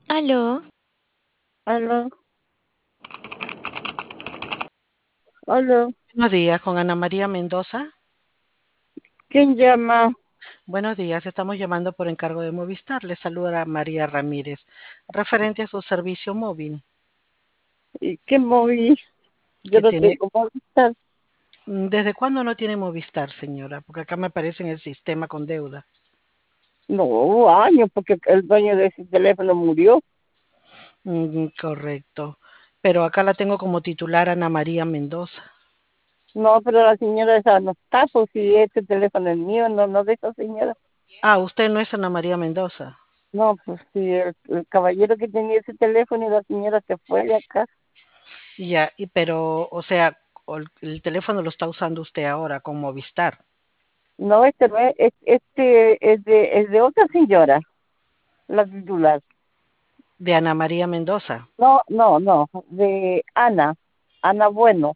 Aló, Aló, aló, Buenos días, con Ana María Mendoza. ¿quién llama? Buenos días, estamos llamando por encargo de Movistar. Le saluda María Ramírez, referente a su servicio móvil. ¿Y qué móvil? Yo Que no tiene, tengo Movistar. ¿Desde cuándo no tiene Movistar, señora? Porque acá me aparece en el sistema con deuda. No, hubo años porque el dueño de ese teléfono murió. Correcto. Pero acá la tengo como titular Ana María Mendoza. No, pero la señora esa no está, pues si este teléfono es mío, no de esa señora. Ah, usted no es Ana María Mendoza. No, pues si el caballero que tenía ese teléfono y la señora se fue de acá. Ya, pero, o sea, el teléfono lo está usando usted ahora con Movistar, No, este no es, es de otra señora, la titular. de Ana María Mendoza. No, de Ana, Ana Bueno.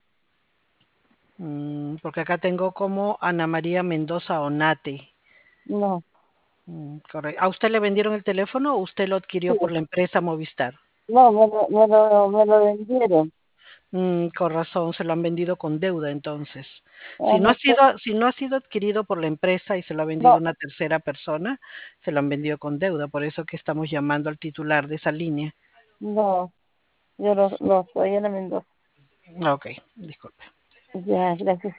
Porque acá tengo como Ana María Mendoza Onate. No, Correcto. ¿A usted le vendieron el teléfono o usted lo adquirió sí, por la empresa Movistar? no, me lo vendieron. Con razón, se lo han vendido con deuda entonces. Ah, no sé. Si no ha sido adquirido por la empresa y se lo ha vendido No, una tercera persona, se lo han vendido con deuda. Por eso que estamos llamando al titular de esa línea. no, yo no soy Ana Mendoza. Ok, disculpe. Ya, gracias.